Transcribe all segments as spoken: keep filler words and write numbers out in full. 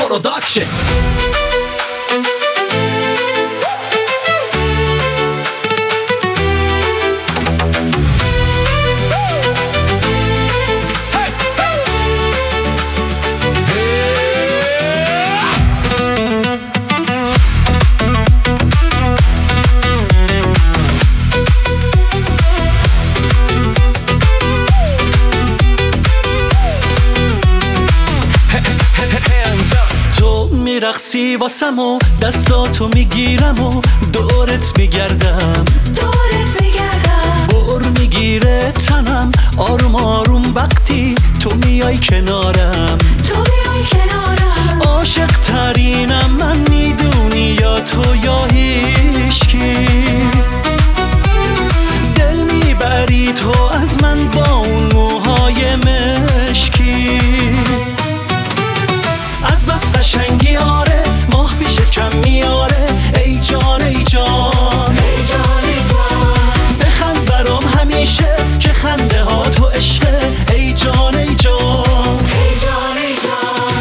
Production. میرقصی واسم و دستاتو میگیرم و دورت میگردم دورت میگردم بر میگیره تنم آروم آروم وقتی تو میای کنارم تو میای کنارم عاشق ترینم من میدونی یا تو یا هیچکی دل میبری تو از من با اون موهای مشکی از بس قشنگی آره ماه پیش کم میاره ای جان ای جان ای جان ای جان بخند برام همیشه که خنده ها تو عشقه ای جان ای جان ای جان ای جان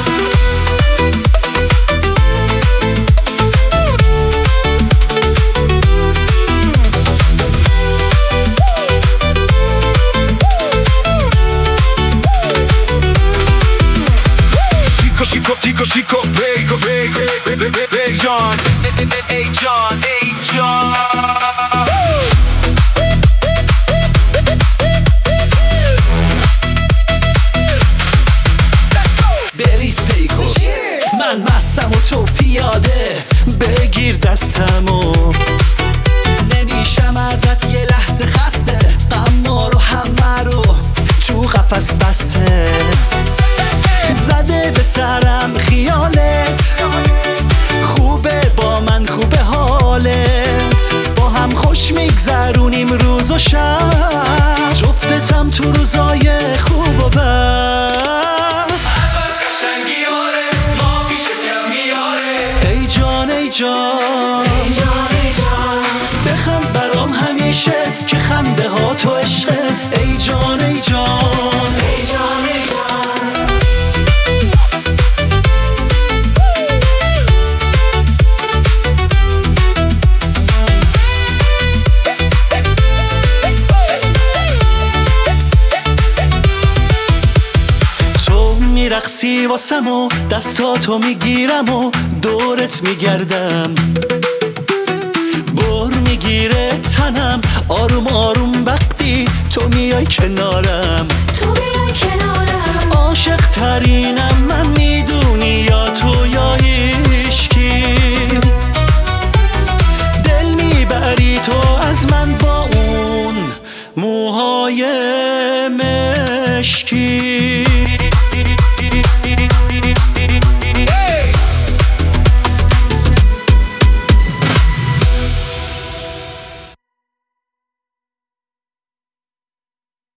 Chico, Chico, Chico, Bacon, Bacon, Bacon, John, hey John, hey John. بریز پیکو من مستم و تو پیاده بگیر دستمو نمیشم ازت یه لحظه خسته غما رو همه رو تو قفس بسته زده به سرم خیالت خوبه با من خوبه حالت با هم خوش میگذرونیم روز و شب جفتتم تو روزای خوب و بد ای جان ای جان ای جان ای جان بخند برام همیشه که خنده ها تو عشقه ای جان ای جان ای جان ای جان تو میرقصی واسم و دستاتو میگیرم و دورت میگردم بر میگیره تنم آروم آروم وقتی تو میای کنارم تو میای کنارم عاشق ترین